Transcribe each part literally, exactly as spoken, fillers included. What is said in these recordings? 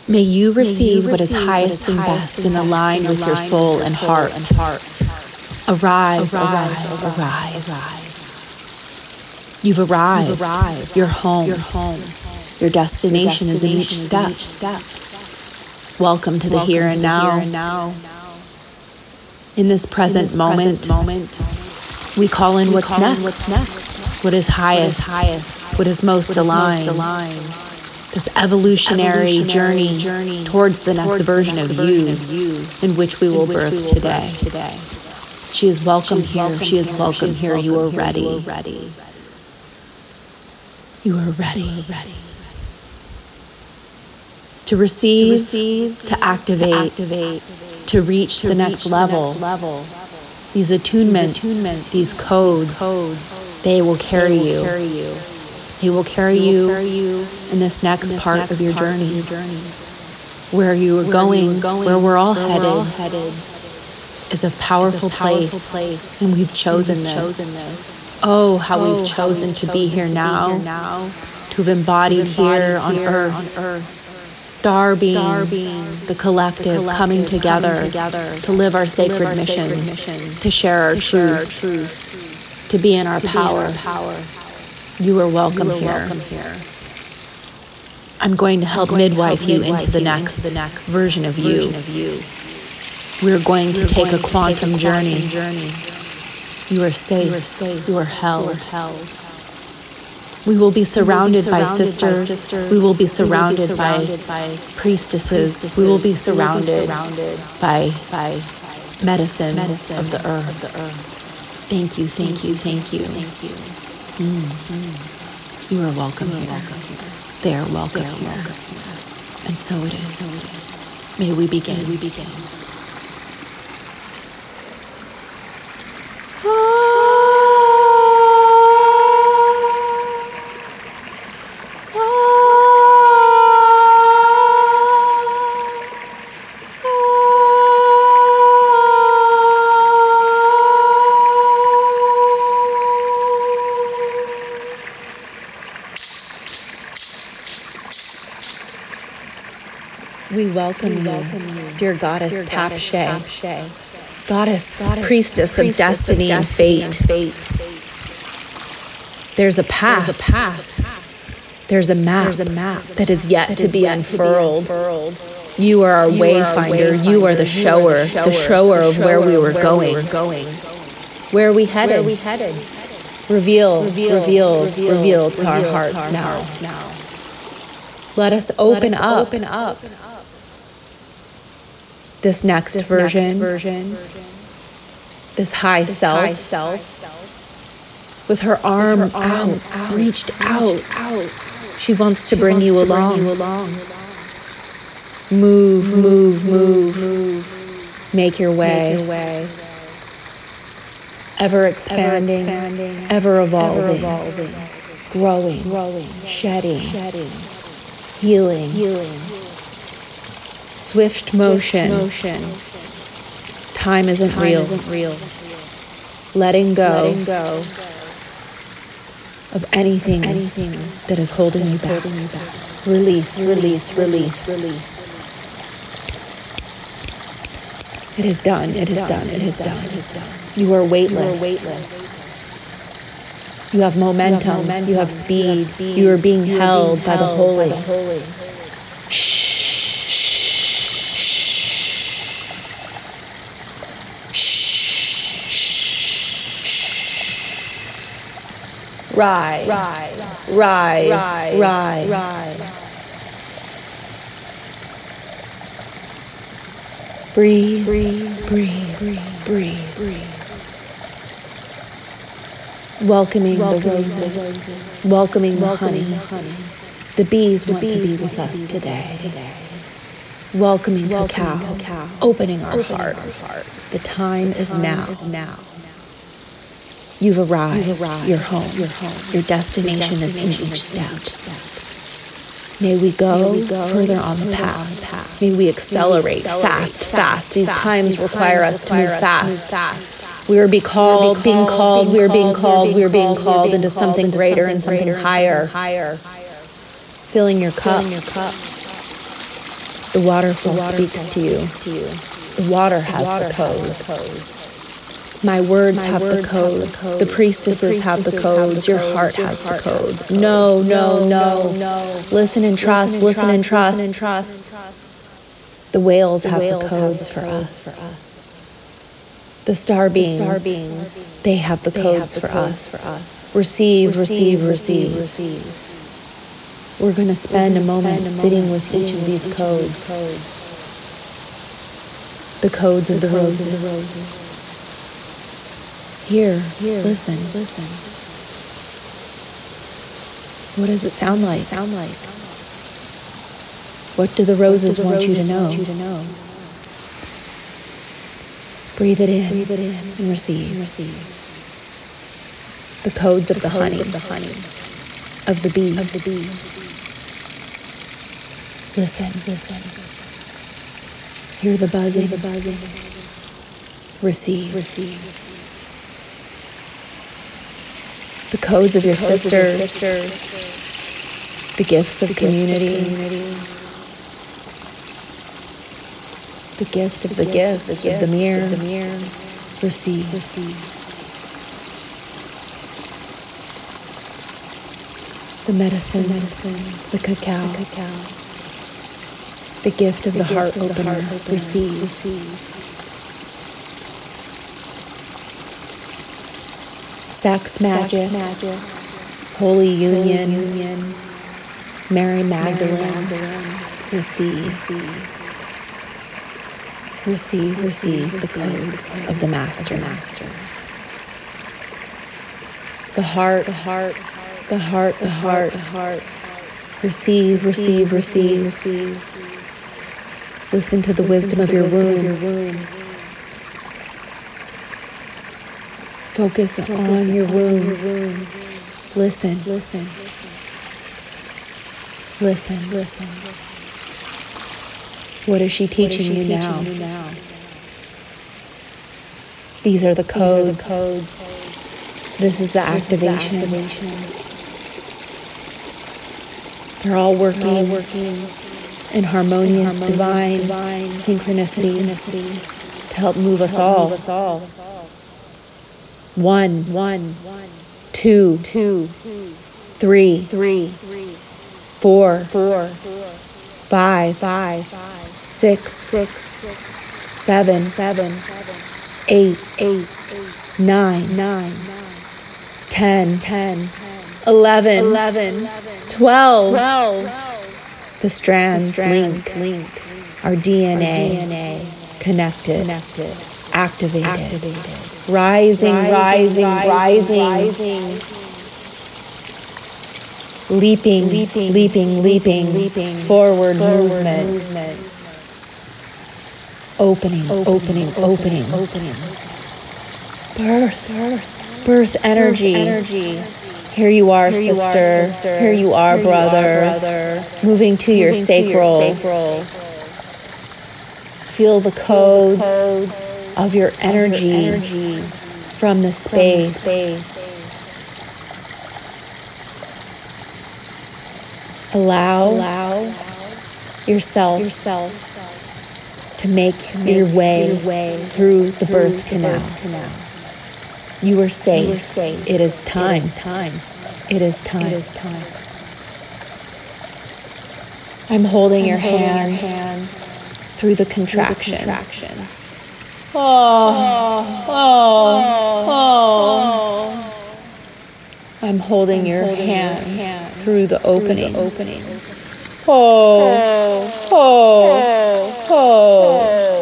May you receive what is highest and best and aligned with your soul and heart. Arrive, arrive, arrive. You've arrived. You're home. Your destination is in each step. Welcome to the here and now. In this present moment, we call in what's next. What is highest. What is most aligned. This evolutionary journey towards the next version of you, in which we will birth today. She is welcome here. She is welcome here. You are ready. You are ready. To receive, to activate, to reach the next level. These attunements, these codes, they will carry you. They will carry you in this next part of your journey. Where you are going, where we're all headed, is a powerful place, and we've chosen this. Oh, how we've chosen to be here now, to have embodied here on earth. Star beings, the collective coming together to live our sacred missions, to share our truth, to be in our power. You are welcome here. I'm going to help midwife you into the next version of you. We're going to take a quantum journey. You are safe. You are held. We will be surrounded by sisters. We will be surrounded by priestesses. We will be surrounded by medicine of the earth. Thank you, thank you, thank you. Mm. You are welcome here. They are welcome here. And so it is. May we begin. May we begin. We welcome you, dear Goddess Tapshe, Goddess, Priestess of Destiny and Fate. There's a path. There's a path. There's a map. There's a map that is yet to be unfurled. You are our wayfinder. You are the shower, the shower of where we were going. Where are we headed? Reveal, reveal, reveal to our hearts now. Let us open up. This next this version, version, this high this self, high self, with her arm, with her arm out, out, reached out, out, she wants to, she bring, wants you to bring you along. Move, move, move, move. Make your way. Make your way. Ever expanding, ever, expanding, ever, evolving, ever evolving, growing, growing, shedding, shedding, healing, healing. Swift motion. motion. Time isn't Time real. Isn't real. Letting go. Letting go of anything, of anything that is holding, that is you, back. holding you back. Release, release, release, release. It is done. It is done. It is done. It is done. You are weightless. You are weightless. You have momentum. You have, momentum. You have, speed. You have speed. You are being, you held, being held by the holy. By the holy. Shh. Rise, rise, rise, rise, rise, rise. Breathe, breathe, breathe, breathe, breathe, breathe. Welcoming, Welcoming the roses, the roses. Welcoming, Welcoming the honey. honey. The bees the want bees to be with us today. today. Welcoming, Welcoming cacao. cacao, opening our opening heart. Our heart. The time, the time is now. Is now. You've arrived. You've arrived. You're home. You're home. Your destination, Your destination is in each step. step. May we go, May we go further on the path. On the path. May we accelerate, May we accelerate fast, fast, fast. These fast. times These require times us require to move fast. fast. We are be called, being called, we are being called, we are being called into something greater and something higher. Filling your cup. The waterfall speaks to you. The water has the codes. My words have the codes. The priestesses have the codes. Your heart has the codes. No, no, no. Listen and trust. Listen and trust. The whales have the codes for us. The star beings, they have the codes for us. Receive, receive, receive. We're going to spend a moment sitting with each of these codes. The codes of the roses. Here, Here, listen, listen. What does it sound like? Sound like? What do the roses, do the want, roses you to know? want you to know? Breathe it in, Breathe it in and receive. And receive. The codes of the, the codes honey, of the honey, of the bees, of the bees. Listen, listen. Hear the buzzing, Hear the buzzing. Receive, receive. The codes of the your codes sisters, of your sisters, the gifts of, the community, gifts of community, the gift of the, the gift, gift, the gift of the mirror, the mirror. Receive, receive. The medicine, the medicine, the cacao, the cacao, the gift of the, the, gift heart, of opener. the heart opener. Receive, receive. Sex magic, Sex magic, Holy Union, Holy Union, Mary Magdalene, Mary Magdalene. Receive, receive, receive, receive, receive the codes the of the masters. masters. The heart, the heart, the heart, the heart, the heart. Receive, receive, receive, receive. Listen to the Listen wisdom, to of, the your wisdom of your womb. Focus, Focus on, your, on womb. your womb. Listen, listen, listen, listen. What is she teaching, is she you, teaching now? you now? These are the codes. These are the codes. This is the this activation. Is the activation. They're all working, They're all working in harmonious, in harmonious divine, divine synchronicity, synchronicity to help move us, help all. Move us all. One, one, two, two, three, three, four, four, five, five, six, six, seven, seven, eight, eight, nine, nine, ten, ten, eleven, eleven, twelve, twelve. The strands, the strands link, link, our D N A, our D N A connected, connected, activated. activated. Rising, rising, rising, rising, rising. Leaping, leaping, leaping, leaping, leaping. Forward, Forward movement. movement. Opening, opening, opening, opening. Birth, birth, birth energy. Birth energy. Here you are, Here sister. You are, sister. Here you are, Here brother. You are, brother. Moving to Moving your sacral. To your sacral. Feel the codes. Feel the codes. Of your energy, of your energy from the space. From the space. Allow, Allow yourself, yourself to make, to make your, way your way through the, through birth, the canal. birth canal. You are safe. You are safe. It is time. It is time. It is time. It is time. I'm holding, I'm your, holding hand your hand through the contractions. Through the contractions. Oh, oh, oh, oh. I'm holding, I'm your, holding hand your hand through the opening. Through the opening. Oh, oh, oh, oh.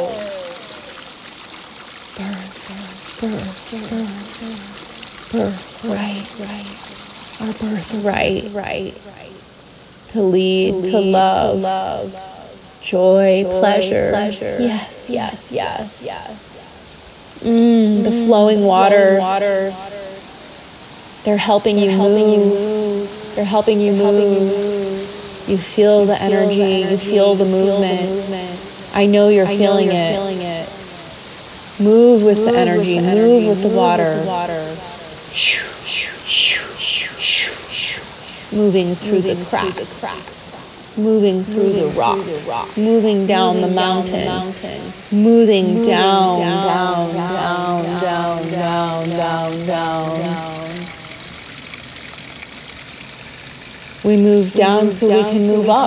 Birth, birth, birth, birth, right, right. Our birthright, right. To lead, to, lead, to love. To love. Joy, Joy pleasure. pleasure. Yes, yes, yes, yes. Mm, the mm, flowing the waters. Flowing waters. They're helping, They're you, helping move. you move. They're helping you, They're move. Helping you move. You feel you the feel energy. The energy. You feel the, you movement. Feel the movement. I know you're, I feeling, know you're it. feeling it. Move with move the energy. With the move energy. with the move water. With the water. Shoo, shoo, shoo, shoo, shoo, shoo. Moving through Moving the cracks. Through the cracks. moving through the rocks, moving down the mountain, moving down, down, down, down, down, down, down. We move down so we can move up.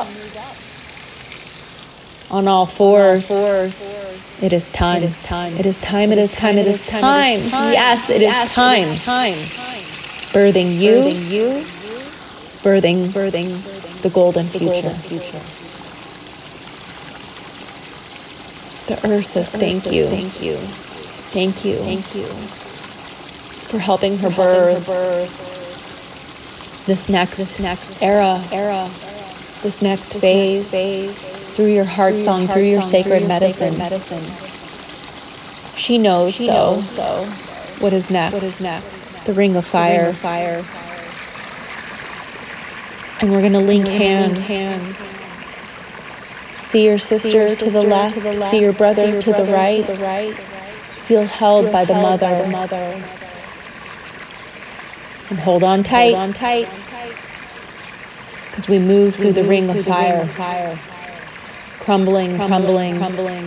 On all fours. It is time. It is time. It is time. It is time. It is time. Yes, it is time. Birthing you. Birthing. Birthing. The golden future. The earth says thank you. Thank you. Thank you. Thank you. For helping her birth. This next, this next era. Era. This next phase. Through your heart song, through your sacred medicine. She knows, though, what is next. What is next? The ring of fire. And we're going to link hands. hands. See your sister see your to, sister the left, to the left, see your brother, see your to, brother the right. to the right. Feel held, Feel by, the held by the mother. And hold on tight. Hold on tight. Because we move through, we the, move ring through the ring of fire. Crumbling, crumbling, crumbling.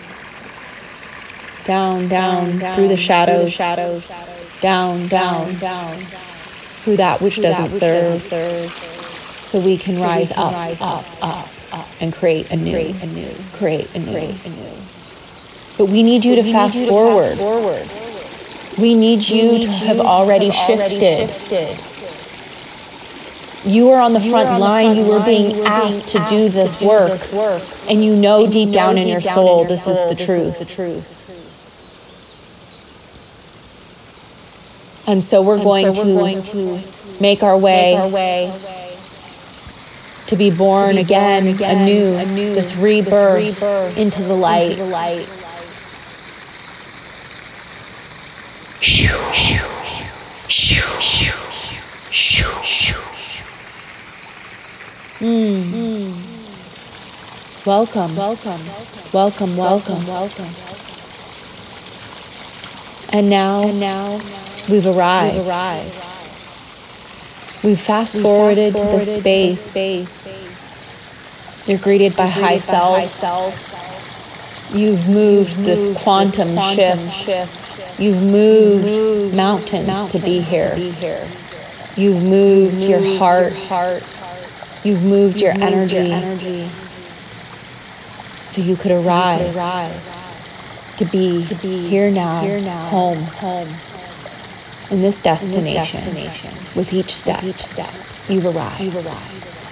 Down, down, down, through the shadows. Through the shadows. Down, down, down. Through that which, through doesn't, that which serve. doesn't serve. So we can, so rise, we can up, rise up, up, up, up, and create anew, create anew, create anew, create anew. But we need you, to, we fast need you forward. to fast forward. We need you we need to, have, you already to have already shifted. You were on the you front line. You were being you were asked, being to, asked do this to do work, this work, and you know and deep you know down deep in your down soul, in your this, soul is the, this truth. is the truth. And so we're, and going, so we're to going to make our way. Make our way To be born, to be again, born again anew, anew, this rebirth, this rebirth into the light. Into the light. Mm. Mm. Welcome, welcome, welcome, welcome, welcome. And now, and now, we've arrived. We've arrived. We've fast forwarded to the space. space. You're greeted by, greeted high, by self. high self. You've moved, You've this, moved quantum this quantum shift. shift. You've moved, You've moved mountains, mountains to be here. To be here. You've moved, You've moved your heart. Your heart. You've moved, You've your, moved energy. your energy. So you could arrive. So you could arrive. To be, to be here now. Here now. Home. Home. In this destination. In this destination. With each step, With each step, you've arrived. You've arrived.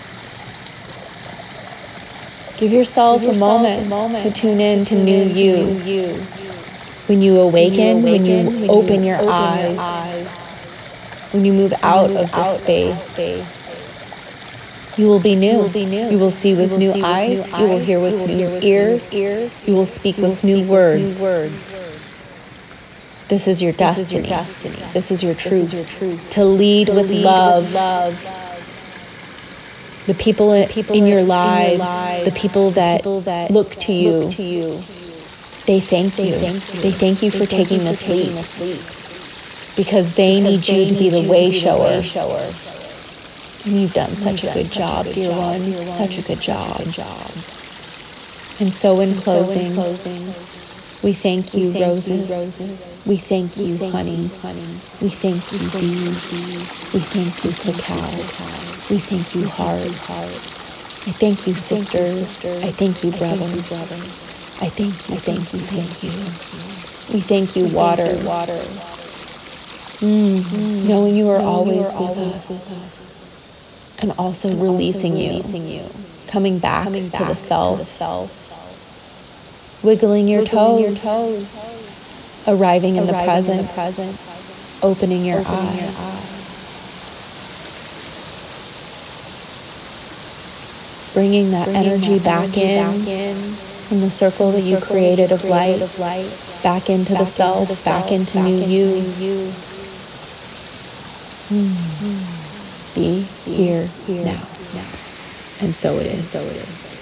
Give yourself, Give yourself a, moment a moment to tune in to, to new you. you. When you awaken, when you, awaken, when you open, your, open eyes, your eyes, when you move when out you move of this space, space, you will be new. You will, be new. You will see with, will new, see eyes. with new eyes. You will hear with, will new, hear with ears. new ears. You will speak, you with, will new speak words. with new words. This is your destiny. This is your destiny. This is your truth. This is your truth. To lead, to with, lead love. with love. The people, in, the people in, your lives, in your lives, the people that, people that look to you, look to you they thank they you. Thank you. They thank you they for thank taking you this leap. Because they because need they you to be the way shower. And you've done such you've a good done job, a good dear, job one. dear one. Such a good job. Good job. And so in and closing, so in closing we thank you, we thank roses. You, roses. We thank we you, thank honey. You, honey. We thank you, we bees. bees. We thank you, cacao. We thank you, heart. I thank you, sisters. I thank you, brother. I thank you, thank you, thank you. We thank you, water. Water. Mm. Mm. Knowing you are always with us. And also releasing you. Coming back to the self. Wiggling your, Wiggling toes. your toes, arriving, in, arriving the present, in the present, opening your opening eyes. Your eyes, bringing that bringing energy, that back, energy in, back in, from the circle that you created of light, of light, back into back the self, into the back self, into back new into you. you. Mm. Mm. Be, Be here, here now. now, and so it is. And so it is.